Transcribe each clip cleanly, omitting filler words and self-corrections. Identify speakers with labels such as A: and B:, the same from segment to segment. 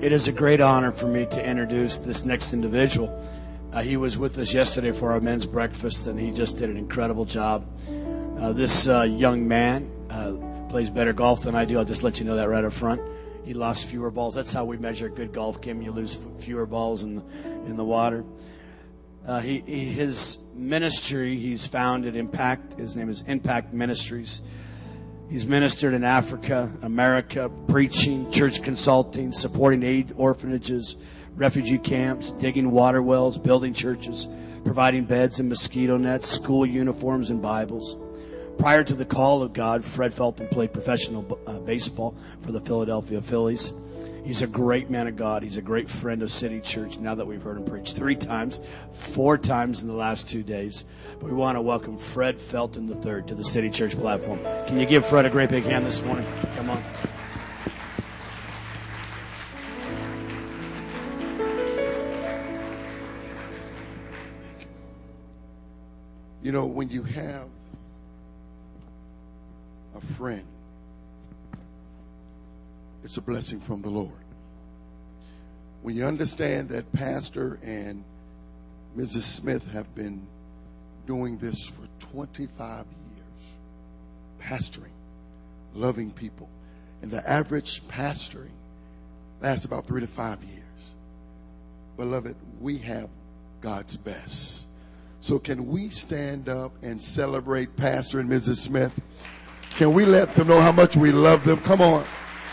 A: It is a great honor for me to introduce this next individual. He was with us yesterday for our men's breakfast, and he just did an incredible job. This young man plays better golf than I do. I'll just let you know that right up front. He lost fewer balls. That's how we measure a good golf game. You lose fewer balls in the water. His ministry, he's founded Impact. His name is Impact Ministries. He's ministered in Africa, America, preaching, church consulting, supporting aid orphanages, refugee camps, digging water wells, building churches, providing beds and mosquito nets, school uniforms and Bibles. Prior to the call of God, Fred Felton played professional baseball for the Philadelphia Phillies. He's a great man of God. He's a great friend of City Church, now that we've heard him preach 4 times in the last 2 days. But we want to welcome Fred Felton III to the City Church platform. Can you give Fred a great big hand this morning? Come on.
B: You know, when you have a friend, it's a blessing from the Lord. When you understand that Pastor and Mrs. Smith have been doing this for 25 years, pastoring, loving people, and the average pastoring lasts about 3 to 5 years. Beloved, we have God's best. So can we stand up and celebrate Pastor and Mrs. Smith? Can we let them know how much we love them? Come on.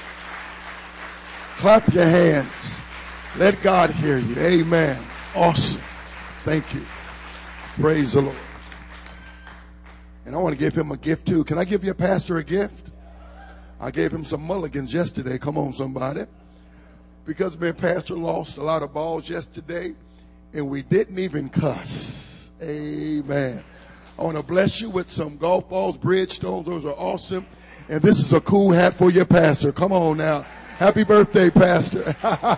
B: Clap your hands. Let God hear you. Amen. Awesome. Thank you. Praise the Lord. And I want to give him a gift too. Can I give your pastor a gift? I gave him some mulligans yesterday. Come on, somebody. Because me and Pastor lost a lot of balls yesterday, and we didn't even cuss. Amen. I want to bless you with some golf balls, Bridgestones. Those are awesome. And this is a cool hat for your pastor. Come on now. Happy birthday, Pastor.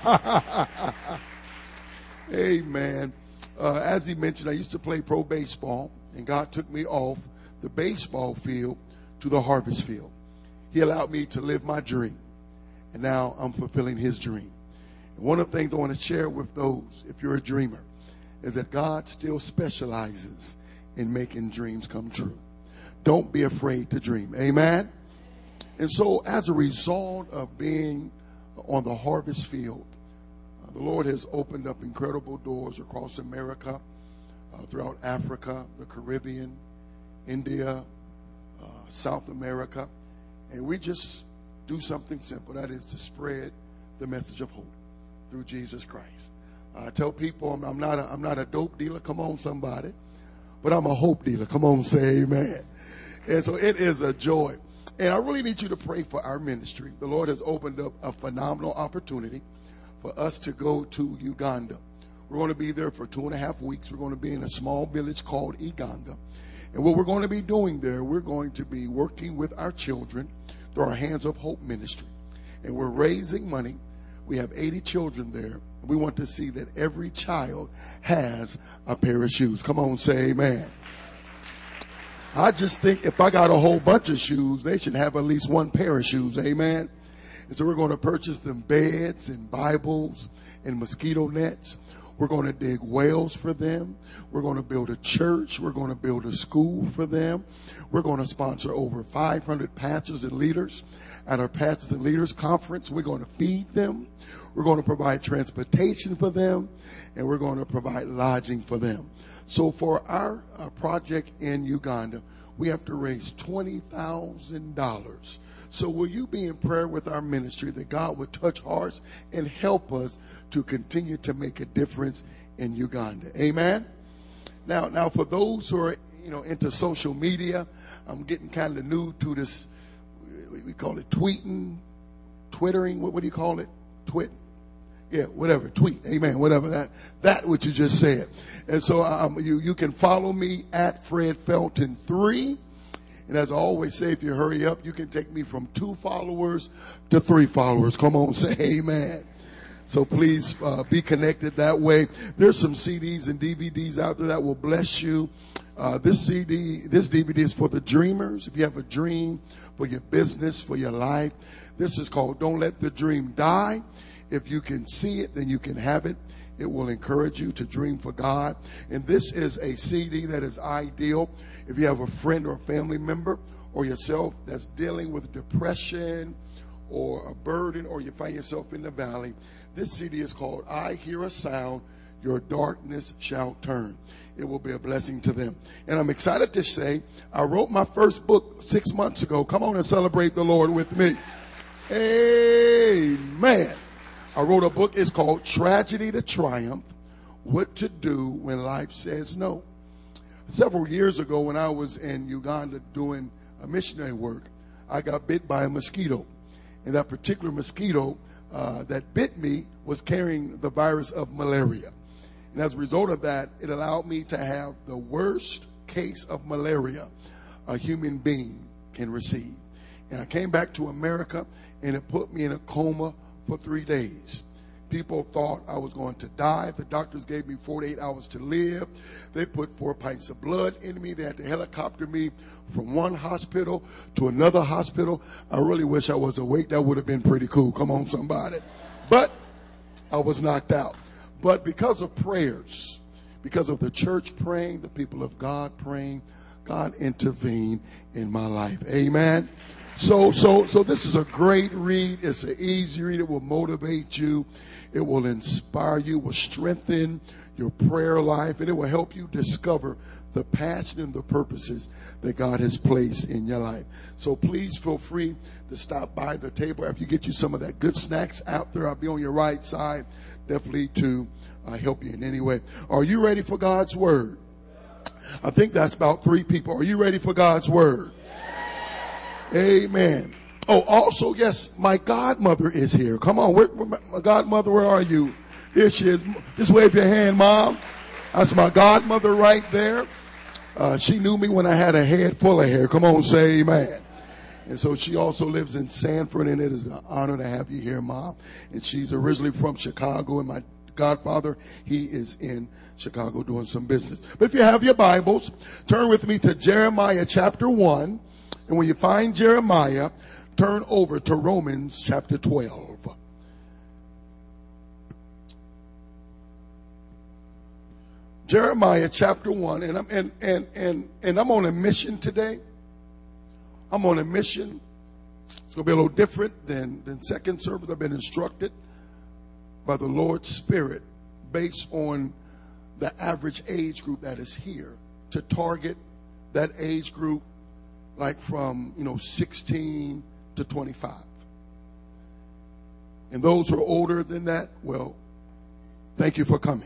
B: Amen. As he mentioned, I used to play pro baseball, and God took me off the baseball field to the harvest field. He allowed me to live my dream, and now I'm fulfilling his dream. And one of the things I want to share with those, if you're a dreamer, is that God still specializes in making dreams come true. Don't be afraid to dream. Amen. And so as a result of being on the harvest field, the Lord has opened up incredible doors across America, throughout Africa, the Caribbean, India, South America. And we just do something simple. That is to spread the message of hope through Jesus Christ. I tell people I'm not a dope dealer. Come on, somebody. But I'm a hope dealer. Come on, say amen. And so it is a joy. And I really need you to pray for our ministry. The Lord has opened up a phenomenal opportunity for us to go to Uganda. We're going to be there for 2.5 weeks. We're going to be in a small village called Iganda. And what we're going to be doing there, we're going to be working with our children through our Hands of Hope ministry. And we're raising money. We have 80 children there. We want to see that every child has a pair of shoes. Come on, say amen. I just think if I got a whole bunch of shoes, they should have at least one pair of shoes. Amen. And so we're going to purchase them beds and Bibles and mosquito nets. We're going to dig wells for them. We're going to build a church. We're going to build a school for them. We're going to sponsor over 500 pastors and leaders at our Pastors and Leaders Conference. We're going to feed them. We're going to provide transportation for them. And we're going to provide lodging for them. So for our project in Uganda, we have to raise $20,000. So will you be in prayer with our ministry that God would touch hearts and help us to continue to make a difference in Uganda? Amen. Now for those who are into social media, I'm getting kind of new to this. We call it twittering. What do you call it? Yeah, whatever, tweet, amen, whatever that what you just said. And so you can follow me at Fred Felton 3. And as I always say, if you hurry up, you can take me from 2 followers to 3 followers. Come on, say amen. So please be connected that way. There's some CDs and DVDs out there that will bless you. This DVD is for the dreamers. If you have a dream for your business, for your life, this is called Don't Let the Dream Die. If you can see it, then you can have it. It will encourage you to dream for God. And this is a CD that is ideal if you have a friend or a family member or yourself that's dealing with depression or a burden, or you find yourself in the valley. This CD is called I Hear a Sound, Your Darkness Shall Turn. It will be a blessing to them. And I'm excited to say I wrote my first book 6 months ago. Come on and celebrate the Lord with me. Amen. I wrote a book. It's called Tragedy to Triumph, What to Do When Life Says No. Several years ago when I was in Uganda doing a missionary work, I got bit by a mosquito. And that particular mosquito that bit me was carrying the virus of malaria. And as a result of that, it allowed me to have the worst case of malaria a human being can receive. And I came back to America, and it put me in a coma for 3 days. People thought I was going to die. The doctors gave me 48 hours to live. They put 4 pints of blood in me. They had to helicopter me from one hospital to another hospital. I really wish I was awake. That would have been pretty cool. Come on, somebody. But I was knocked out. But because of prayers, because of the church praying, the people of God praying, God intervened in my life. Amen. So this is a great read. It's an easy read. It will motivate you. It will inspire you. It will strengthen your prayer life. And it will help you discover the passion and the purposes that God has placed in your life. So please feel free to stop by the table after you get you some of that good snacks out there. I'll be on your right side, definitely to help you in any way. Are you ready for God's word? I think that's about 3 people. Are you ready for God's word? Amen. Oh, also, yes, my godmother is here. Come on, my godmother, where are you? Here she is. Just wave your hand, Mom. That's my godmother right there. She knew me when I had a head full of hair. Come on, say amen. And so she also lives in Sanford, and it is an honor to have you here, Mom. And she's originally from Chicago, and my godfather, he is in Chicago doing some business. But if you have your Bibles, turn with me to Jeremiah chapter 1. And when you find Jeremiah, turn over to Romans chapter 12. Jeremiah chapter 1, and I'm on a mission today. I'm on a mission. It's going to be a little different than second service. I've been instructed by the Lord's Spirit based on the average age group that is here to target that age group like from 16 to 25. And those who are older than that, well, thank you for coming.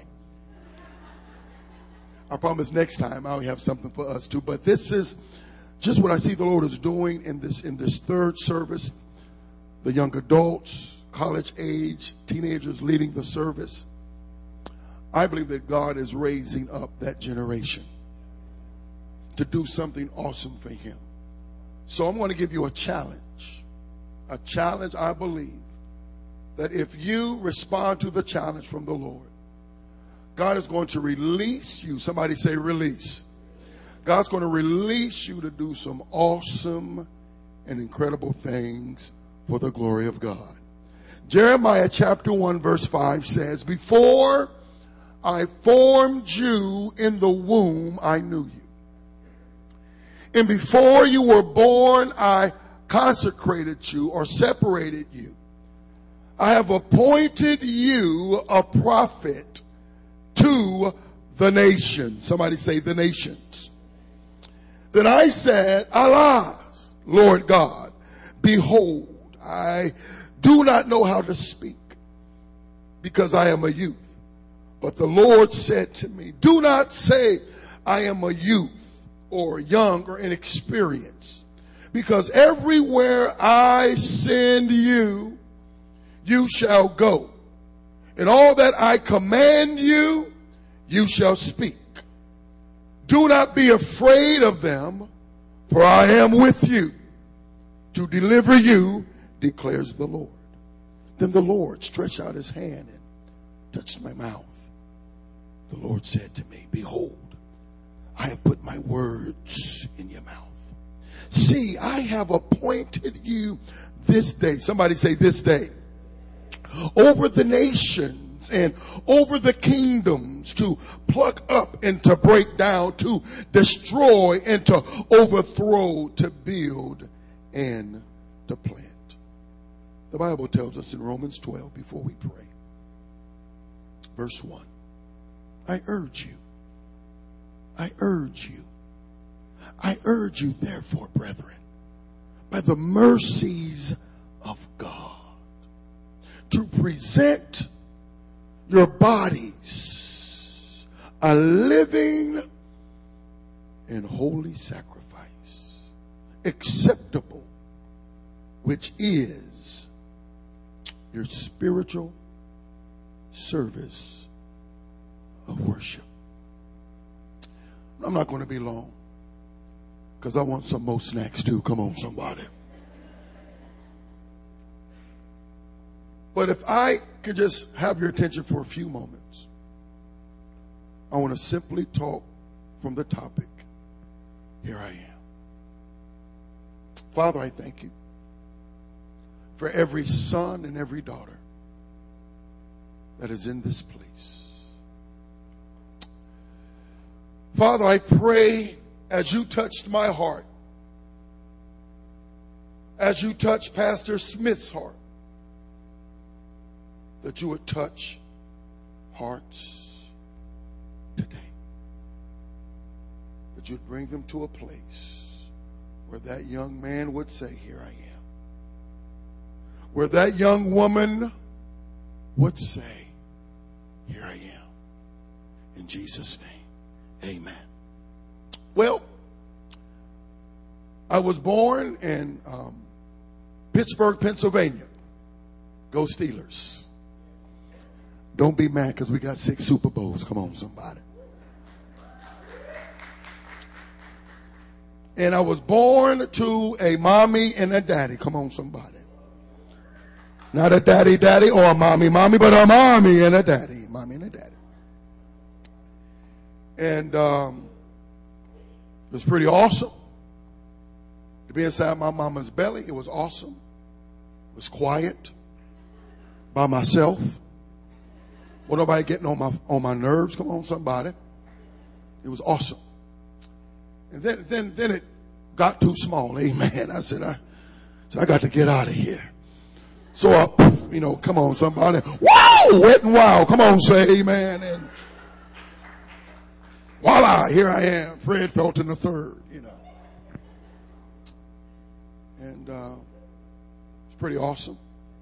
B: I promise next time I'll have something for us too. But this is just what I see the Lord is doing in this third service. The young adults, college age, teenagers leading the service. I believe that God is raising up that generation to do something awesome for Him. So I'm going to give you a challenge. A challenge, I believe, that if you respond to the challenge from the Lord, God is going to release you. Somebody say release. God's going to release you to do some awesome and incredible things for the glory of God. Jeremiah chapter 1 verse 5 says, before I formed you in the womb, I knew you. And before you were born, I consecrated you or separated you. I have appointed you a prophet to the nation. Somebody say the nations. Then I said, alas, Lord God, behold, I do not know how to speak because I am a youth. But the Lord said to me, do not say I am a youth or young or inexperienced, because everywhere I send you, you shall go. And all that I command you, you shall speak. Do not be afraid of them, for I am with you to deliver you, declares the Lord. Then the Lord stretched out his hand and touched my mouth. The Lord said to me, behold, I have put my words in your mouth. See, I have appointed you this day. Somebody say this day. over the nations and over the kingdoms, to pluck up and to break down, to destroy and to overthrow, to build and to plant. The Bible tells us in Romans 12, before we pray, verse 1, I urge you, therefore, brethren, by the mercies of God, to present your bodies a living and holy sacrifice, acceptable, which is your spiritual service of worship. I'm not going to be long, because I want some more snacks too. Come on, somebody. But if I could just have your attention for a few moments, I want to simply talk from the topic. Here I am. Father, I thank you for every son and every daughter that is in this place. Father, I pray as you touched my heart, as you touched Pastor Smith's heart, that you would touch hearts today. That you'd bring them to a place where that young man would say, here I am. Where that young woman would say, here I am. In Jesus' name, amen. Well, I was born in Pittsburgh, Pennsylvania. Go Steelers. Don't be mad because we got 6 Super Bowls. Come on, somebody. And I was born to a mommy and a daddy. Come on, somebody. Not a daddy or a mommy, but a mommy and a daddy. Mommy and a daddy. And it was pretty awesome to be inside my mama's belly. It was awesome. It was quiet by myself. Well, nobody getting on my nerves. Come on, somebody. It was awesome. And then it got too small. Amen. I said, I got to get out of here. So come on, somebody. Wow, wet and wild. Come on, say amen. And voila, here I am, Fred Felton III. And it's pretty awesome.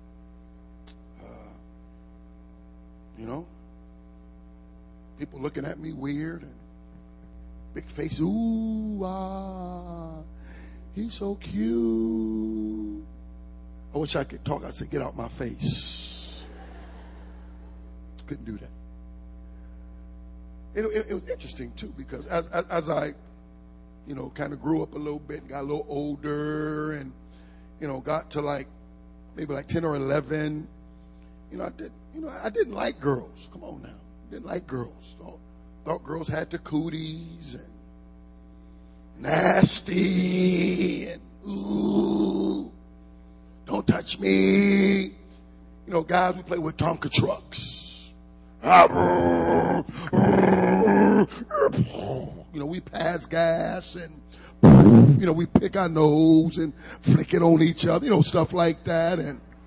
B: People looking at me weird and big face. Ooh, he's so cute. I wish I could talk. I said, get out my face. Couldn't do that. It was interesting too, because as I, kind of grew up a little bit and got a little older and, got to maybe 10 or 11, I didn't like girls. Come on now. Didn't like girls. Thought girls had the cooties and nasty and ooh, don't touch me. Guys, we play with Tonka trucks. We pass gas and, we pick our nose and flick it on each other, stuff like that.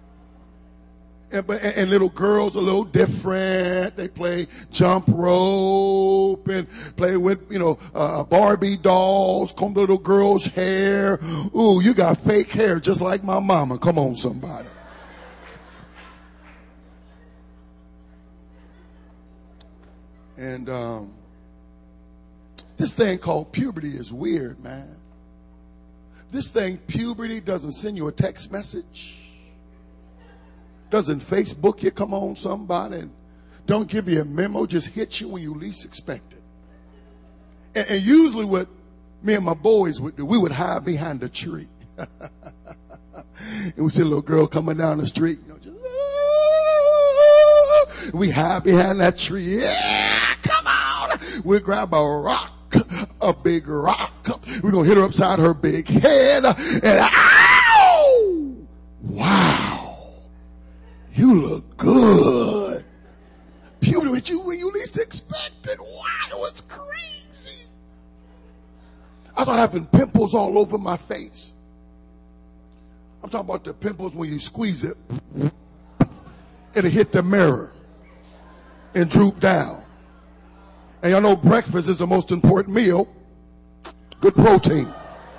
B: And little girls are a little different. They play jump rope and play with, Barbie dolls, comb the little girl's hair. Ooh, you got fake hair just like my mama. Come on, somebody. And this thing called puberty is weird, man. This thing, puberty, doesn't send you a text message. Doesn't Facebook you, come on, somebody, and don't give you a memo, just hit you when you least expect it. And usually what me and my boys would do, we would hide behind a tree. And we see a little girl coming down the street, we hide behind that tree. Yeah, come on. We'll grab a rock, a big rock. We're going to hit her upside her big head. And ow! Wow. You look good. Puberty with you when you least expected. Wow, it was crazy. I started having pimples all over my face. I'm talking about the pimples when you squeeze it, it'll hit the mirror and droop down. And y'all know breakfast is the most important meal. Good protein.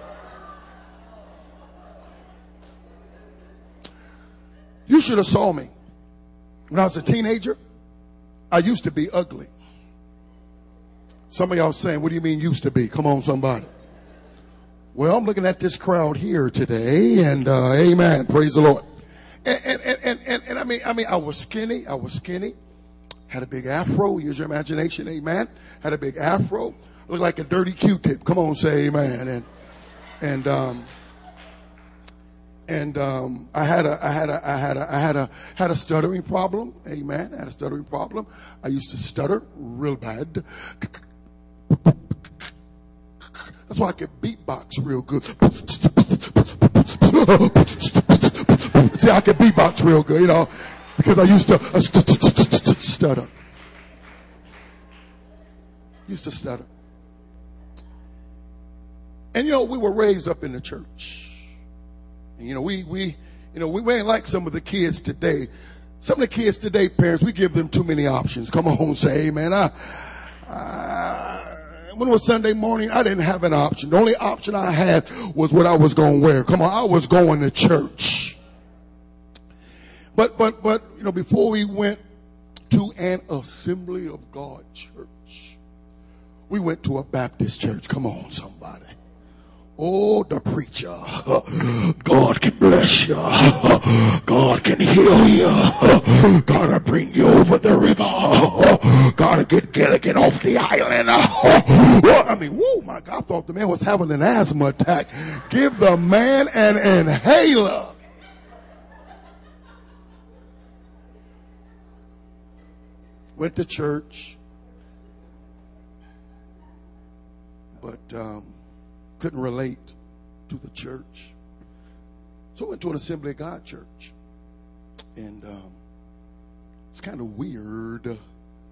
B: You should have saw me. When I was a teenager, I used to be ugly. Some of y'all saying, what do you mean used to be? Come on, somebody. Well, I'm looking at this crowd here today, and amen, praise the Lord. And I mean, I was skinny. Had a big afro. Use your imagination, amen. Had a big afro. Looked like a dirty Q-tip. Come on, say amen. And I had a stuttering problem. Amen. I had a stuttering problem. I used to stutter real bad. That's why I could beatbox real good. See, I could beatbox real good, you know, because I used to stutter. Used to stutter. And you know, we were raised up in the church. And you know, we ain't like some of the kids today. Some of the kids today, parents, we give them too many options. Come on, say amen. When it was Sunday morning, I didn't have an option. The only option I had was what I was going to wear. Come on, I was going to church. But you know, before we went to an Assembly of God church, we went to a Baptist church. Come on, somebody. Oh, the preacher. God can bless you. God can heal you. God will bring you over the river. God will get off the island. I mean, whoa, my God, I thought the man was having an asthma attack. Give the man an inhaler. Went to church. But, couldn't relate to the church. So I went to an Assembly of God church. And it's kind of weird. It's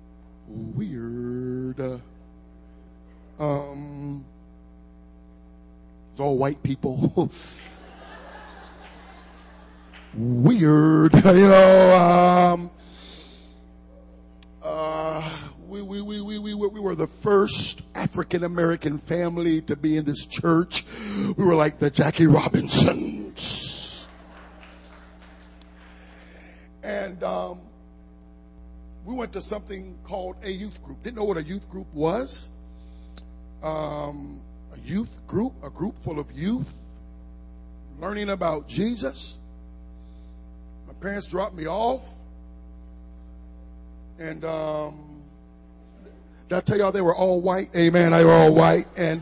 B: all white people. Weird, you know. We were the first African American family to be in this church. We were like the Jackie Robinsons. And we went to something called a youth group. Didn't know what a youth group was. A group full of youth learning about Jesus. My parents dropped me off. And did I tell y'all they were all white? Amen. They were all white. And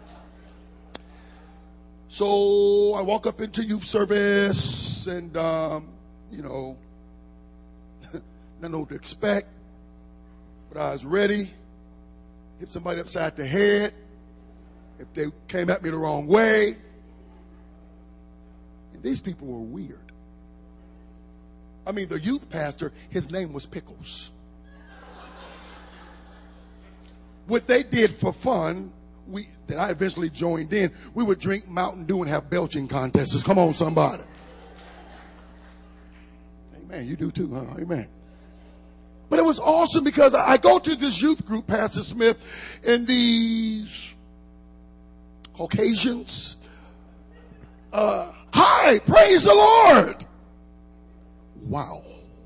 B: so I walk up into youth service and, you know, I know what to expect. But I was ready. Hit somebody upside the head if they came at me the wrong way. And these people were weird. I mean, the youth pastor, his name was Pickles. What they did for fun, that I eventually joined in, we would drink Mountain Dew and have belching contests. Come on, somebody. Amen. You do too, huh? Amen. But it was awesome because I go to this youth group, Pastor Smith, and these Caucasians. Hi, praise the Lord. Wow.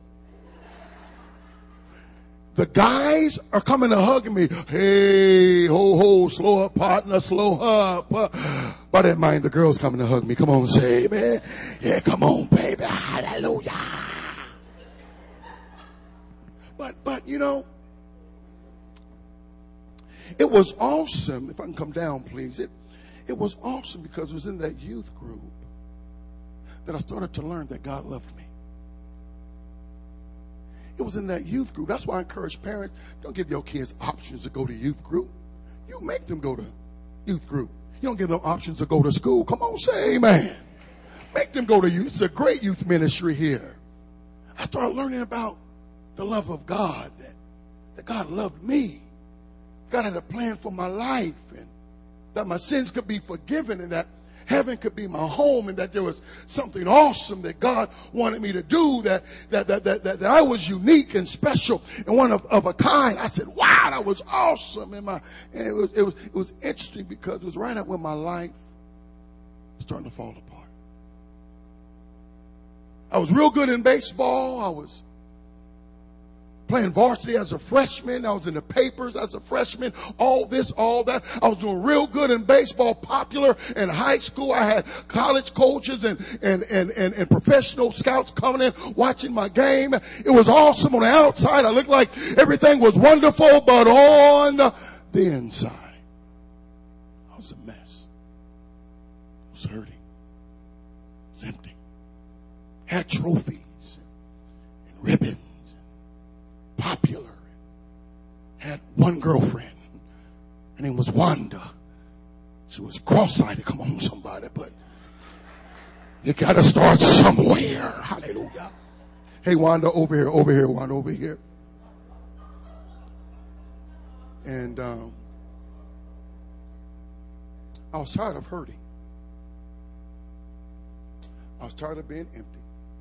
B: The guys are coming to hug me. Hey, ho, ho, slow up, partner, slow up. But I didn't mind the girls coming to hug me. Come on, say amen. Yeah, come on, baby. Hallelujah. But you know, it was awesome. If I can come down, please. It was awesome because it was in that youth group that I started to learn that God loved me. It was in that youth group. That's why I encourage parents, don't give your kids options to go to youth group. You make them go to youth group. You don't give them options to go to school. Come on, say amen. Make them go to youth. It's a great youth ministry here. I started learning about the love of God, that God loved me. God had a plan for my life, and that my sins could be forgiven, and that heaven could be my home, and that there was something awesome that God wanted me to do, that I was unique and special and one of a kind. I said, wow, that was awesome. And it was interesting because it was right up when my life was starting to fall apart. I was real good in baseball. I was playing varsity as a freshman. I was in the papers as a freshman. All this, all that. I was doing real good in baseball, popular in high school. I had college coaches and professional scouts coming in, watching my game. It was awesome on the outside. I looked like everything was wonderful, but on the inside, I was a mess. I was hurting. It was empty. Had trophies and ribbons. Popular. Had one girlfriend. Her name was Wanda. She was cross-eyed. Come on, somebody, but you got to start somewhere. Hallelujah. Hey, Wanda, over here, Wanda, over here. And I was tired of hurting. I was tired of being empty.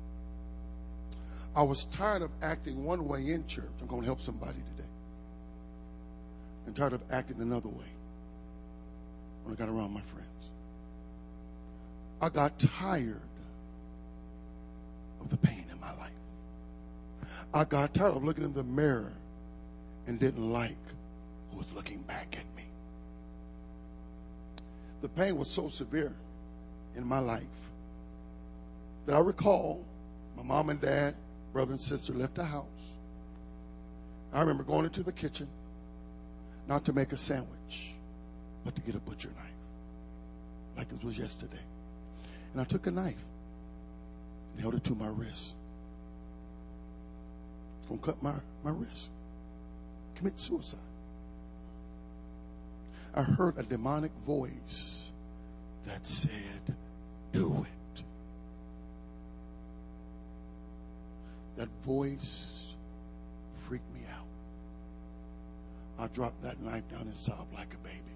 B: I was tired of acting one way in church. I'm going to help somebody today. I'm tired of acting another way when I got around my friends. I got tired of the pain in my life. I got tired of looking in the mirror and didn't like who was looking back at me. The pain was so severe in my life that I recall my mom and dad, brother and sister left the house. I remember going into the kitchen, not to make a sandwich, but to get a butcher knife, like it was yesterday. And I took a knife and held it to my wrist. It's going to cut my wrist. Commit suicide. I heard a demonic voice that said, do it. That voice freaked me out. I dropped that knife down and sobbed like a baby.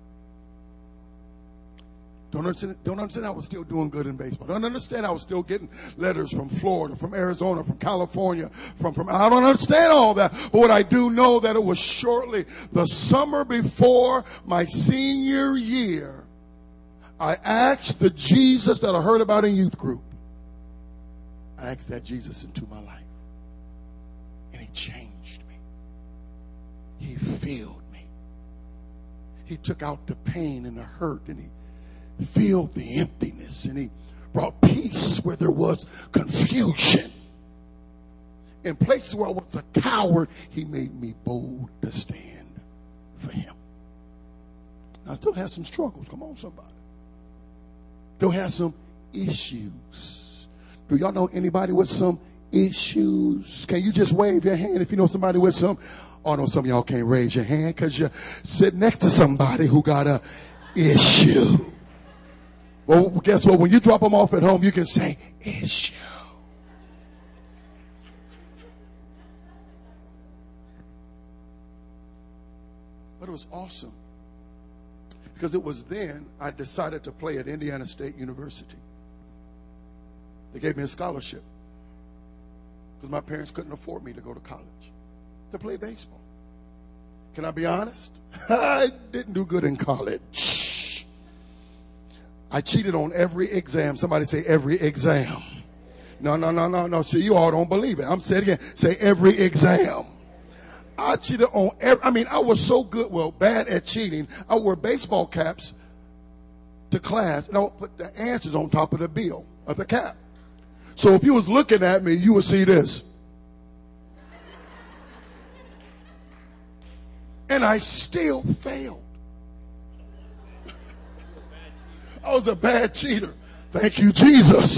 B: Don't understand I was still doing good in baseball. Don't understand I was still getting letters from Florida, from Arizona, from California, from I don't understand all that. But what I do know that it was shortly the summer before my senior year, I asked the Jesus that I heard about in youth group. I asked that Jesus into my life. And he changed me. He filled me. He took out the pain and the hurt, and he filled the emptiness, and he brought peace where there was confusion. In places where I was a coward, he made me bold to stand for him. I still have some struggles. Come on, somebody. Still have some issues. Do y'all know anybody with some issues? Can you just wave your hand if you know somebody with some? Oh, no, some of y'all can't raise your hand because you're sitting next to somebody who got a issue. Well, guess what? When you drop them off at home, you can say, issue. But it was awesome because it was then I decided to play at Indiana State University. They gave me a scholarship because my parents couldn't afford me to go to college to play baseball. Can I be honest? I didn't do good in college. I cheated on every exam. Somebody say every exam. No. See, you all don't believe it. I'm saying it again. Say every exam. I cheated on every, I was so good, bad at cheating. I wore baseball caps to class and I would put the answers on top of the bill of the cap. So if you was looking at me, you would see this. And I still failed. I was a bad cheater. Thank you, Jesus.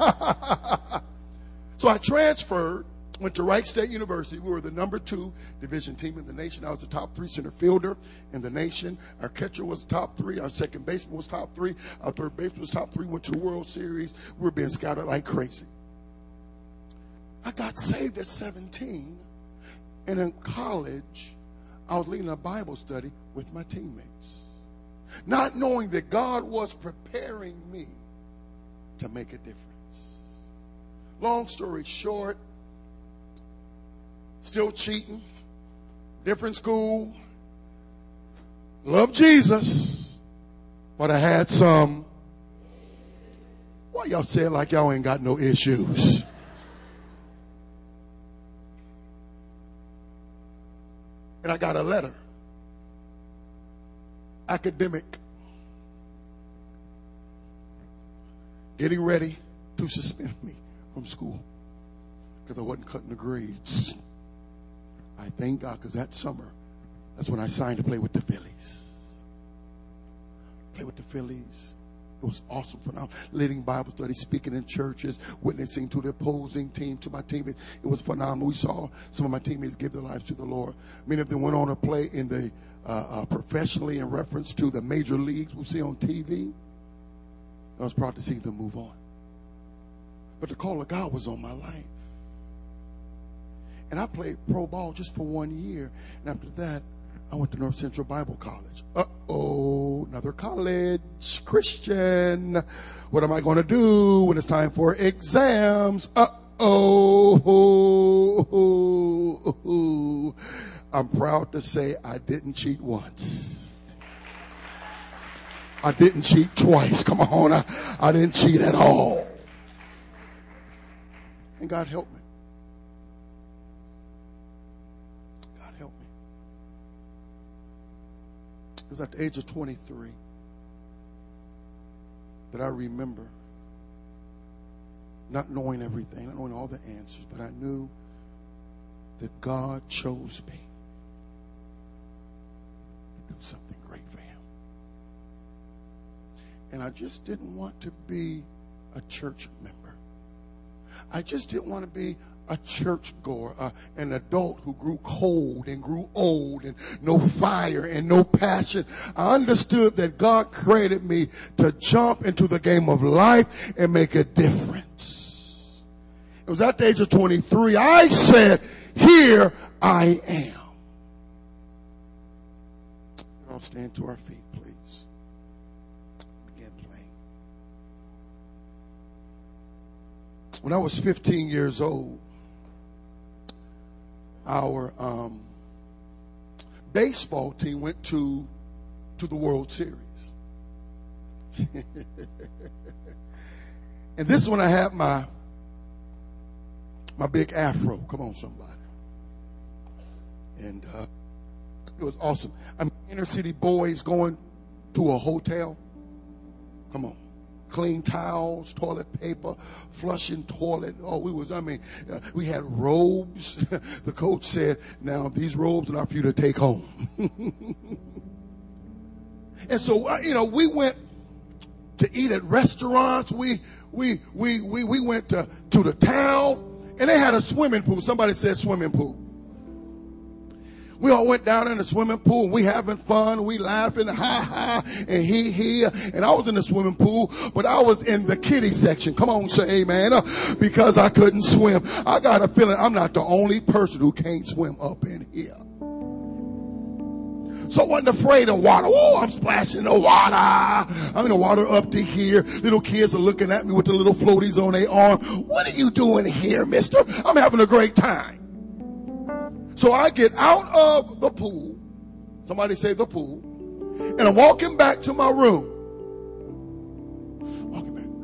B: So I transferred, went to Wright State University. We were the number 2 division team in the nation. I was the top 3 center fielder in the nation. Our catcher was top 3. Our second baseman was top 3. Our third baseman was top 3. Went to the World Series. We were being scouted like crazy. I got saved at 17. And in college, I was leading a Bible study with my teammates, not knowing that God was preparing me to make a difference. Long story short, still cheating, different school, love Jesus, but I had some. Why y'all say it like y'all ain't got no issues? And I got a letter, academic, getting ready to suspend me from school because I wasn't cutting the grades. I thank God, because that summer, that's when I signed to play with the Phillies. Play with the Phillies. It was awesome, phenomenal. Leading Bible study, speaking in churches, witnessing to the opposing team, to my teammates. It was phenomenal. We saw some of my teammates give their lives to the Lord. Many of them went on to play in the professionally in reference to the major leagues we see on TV. I was proud to see them move on. But the call of God was on my life. And I played pro ball just for 1 year. And after that, I went to North Central Bible College. Another college, Christian. What am I going to do when it's time for exams? I'm proud to say I didn't cheat once. I didn't cheat twice. Come on, I didn't cheat at all. And God helped me. God helped me. It was at the age of 23 that I remember not knowing everything, not knowing all the answers, but I knew that God chose me to do something great for Him. And I just didn't want to be a church member. I just didn't want to be a church goer, an adult who grew cold and grew old and no fire and no passion. I understood that God created me to jump into the game of life and make a difference. It was at the age of 23, I said, here I am. I'll stand to our feet, please. Begin playing. When I was 15 years old, our baseball team went to the World Series. And this is when I had my big afro. Come on, somebody. And it was awesome. I mean, inner city boys going to a hotel. Come on. Clean towels, toilet paper, flushing toilet. We had robes. The coach said, now these robes are not for you to take home. And so, we went to eat at restaurants. We went to the town, and they had a swimming pool. Somebody said swimming pool. We all went down in the swimming pool, and we having fun, we laughing, ha ha, and he, and I was in the swimming pool, but I was in the kiddie section. Come on, say amen, because I couldn't swim. I got a feeling I'm not the only person who can't swim up in here. So I wasn't afraid of water. Oh, I'm splashing the water. I'm in the water up to here. Little kids are looking at me with the little floaties on their arm. What are you doing here, mister? I'm having a great time. So I get out of the pool. Somebody say the pool. And I'm walking back to my room. Walking back.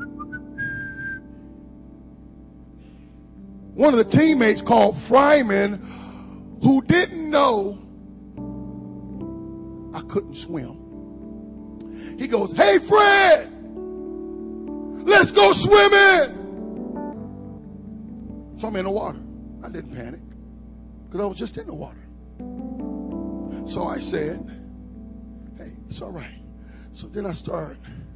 B: One of the teammates called Fryman, who didn't know I couldn't swim. He goes, hey, Fred, let's go swimming. So I'm in the water. I didn't panic, because I was just in the water. So I said, hey, it's all right. So then I start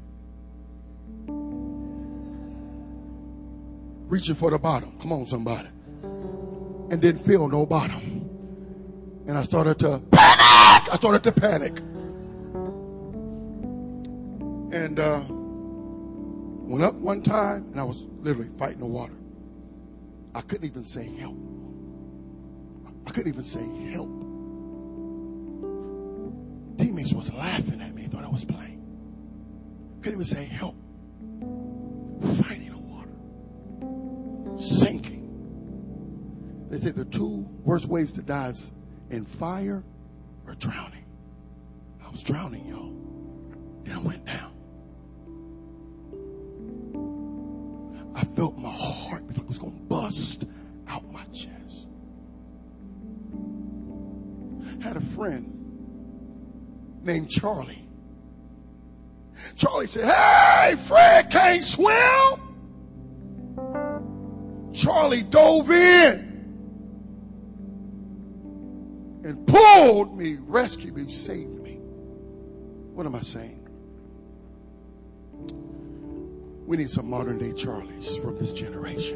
B: reaching for the bottom. Come on, somebody. And didn't feel no bottom. And I started to panic. And went up one time, and I was literally fighting the water. I couldn't even say help. I couldn't even say help. Teammates was laughing at me, thought I was playing. Couldn't even say help. Fighting the water. Sinking. They say the two worst ways to die is in fire or drowning. I was drowning, y'all. Then I went down. I felt my heart like it was going to bust out my chest. Had a friend named Charlie. Charlie said, "Hey, Fred can't swim." Charlie dove in and pulled me, rescued me, saved me. What am I saying? We need some modern day Charlies from this generation.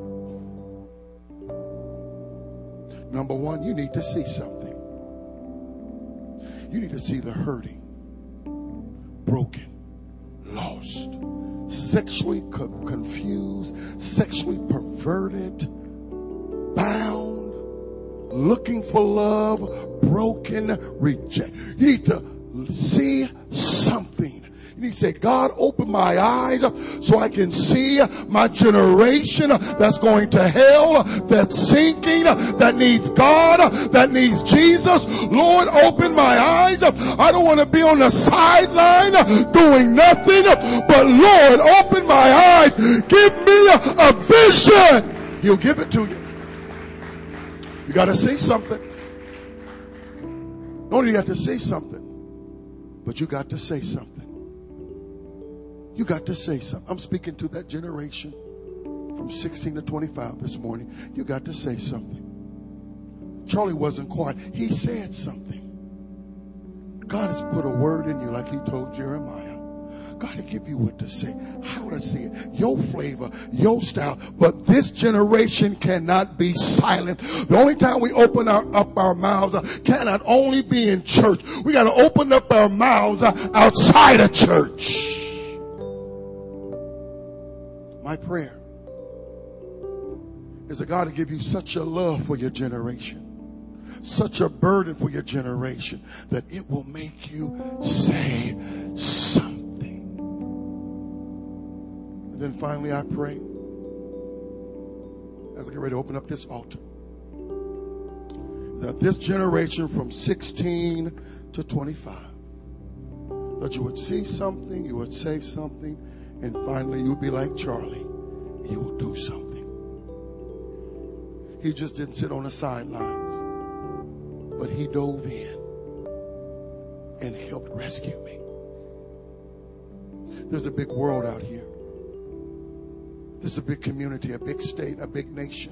B: Number one, you need to see something. You need to see the hurting, broken, lost, sexually confused, sexually perverted, bound, looking for love, broken, rejected. You need to see something. You need to say, "God, open my eyes so I can see my generation that's going to hell, that's sinking, that needs God, that needs Jesus. Lord, open my eyes. I don't want to be on the sideline doing nothing, but Lord, open my eyes. Give me a vision." He'll give it to you. You got to say something. Not only you have to say something, but you got to say something. You got to say something. I'm speaking to that generation from 16 to 25 this morning. You got to say something. Charlie wasn't quiet. He said something. God has put a word in you like he told Jeremiah. God will give you what to say, how to say it, your flavor, your style. But this generation cannot be silent. The only time we open up our mouths cannot only be in church. We got to open up our mouths outside of church. My prayer is that God will give you such a love for your generation, such a burden for your generation, that it will make you say something. And then finally, I pray, as I get ready to open up this altar, that this generation from 16 to 25, that you would see something, you would say something, and finally you'll be like Charlie. You will do something. He just didn't sit on the sidelines, but he dove in and helped rescue me. There's a big world out here. There's a big community, a big state, a big nation.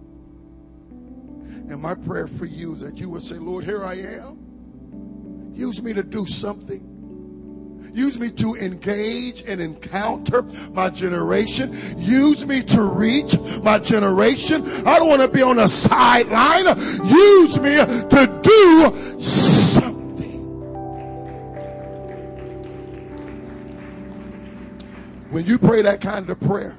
B: And my prayer for you is that you would say, "Lord, here I am. Use me to do something. Use me to engage and encounter my generation. Use me to reach my generation. I don't want to be on the sideline. Use me to do something." When you pray that kind of prayer,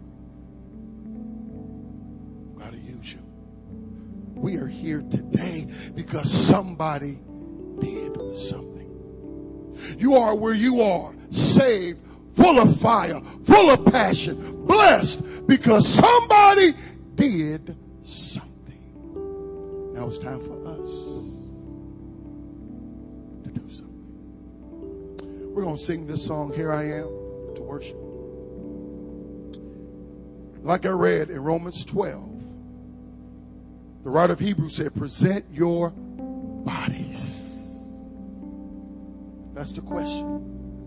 B: God will use you. We are here today because somebody did something. You are where you are, saved, full of fire, full of passion, blessed because somebody did something. Now it's time for us to do something. We're going to sing this song, "Here I Am," to worship. Like I read in Romans 12, the writer of Hebrews said, "Present your bodies." That's the question.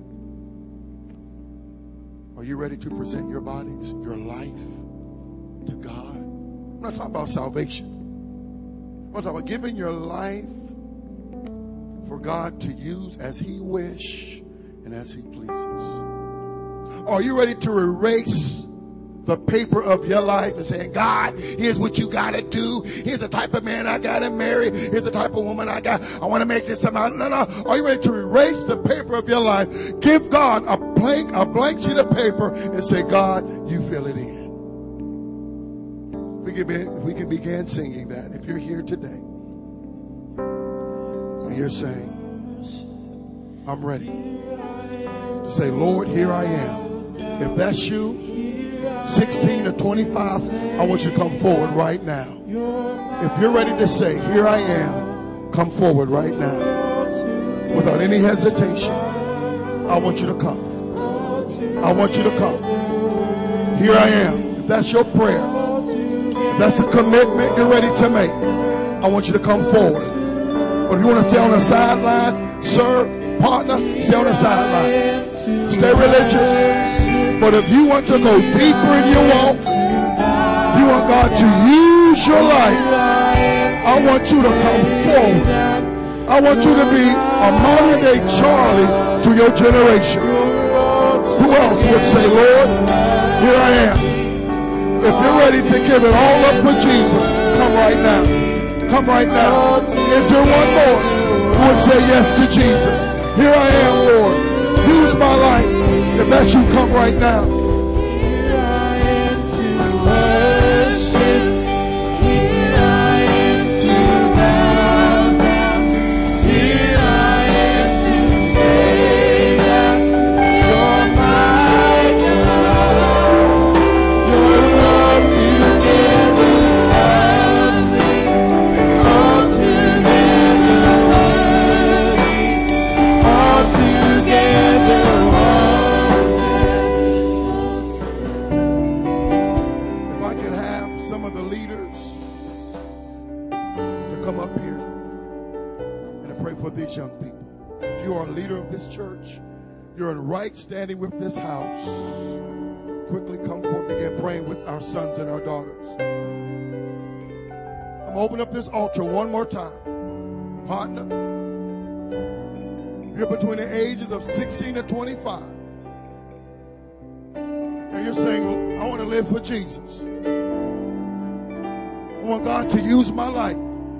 B: Are you ready to present your bodies, your life to God? I'm not talking about salvation. I'm talking about giving your life for God to use as he wishes and as he pleases. Are you ready to erase the paper of your life and saying, "God, here's what you got to do. Here's the type of man I got to marry. Here's the type of woman I want to make this amount." No. Are you ready to erase the paper of your life? Give God a blank sheet of paper and say, "God, you fill it in." If we can begin singing that. If you're here today and you're saying, I'm ready to say, Lord, here I am. If that's you, 16 to 25, I want you to come forward right now. If you're ready to say, here I am, come forward right now. Without any hesitation, I want you to come. I want you to come. Here I am. If that's your prayer, if that's a commitment you're ready to make, I want you to come forward. But if you want to stay on the sideline, sir, partner, stay on the sideline. Stay religious. But if you want to go deeper in your walk, you want God to use your life, I want you to come forward. I want you to be a modern day Charlie to your generation. Who else would say, Lord, here I am. If you're ready to give it all up for Jesus, come right now. Come right now. Is there one more who would say yes to Jesus? Here I am, Lord. Use my life. If that's you, come right now.
C: Here I am to worship. Here I am to bow down. Here I am to say that you're my God. You're altogether lovely, altogether worthy, altogether wonderful.
B: If I could have some of the leaders to come up here and to pray for these young people. If you are a leader of this church, you're in right standing with this house, quickly come forward and begin praying with our sons and our daughters. I'm opening up this altar one more time. Partner, you're between the ages of 16 and 25. And you're saying, I want to live for Jesus. I want God to use my life.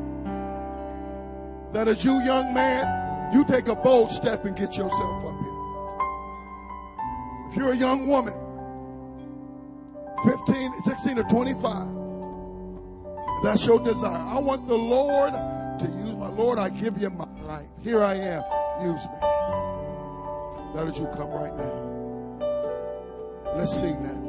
B: That is you, young man, you take a bold step and get yourself up here. If you're a young woman, 16 to 25, that's your desire. I want the Lord to use my Lord. I give you my life. Here I am. Use me. That is you, come right now. Let's sing that.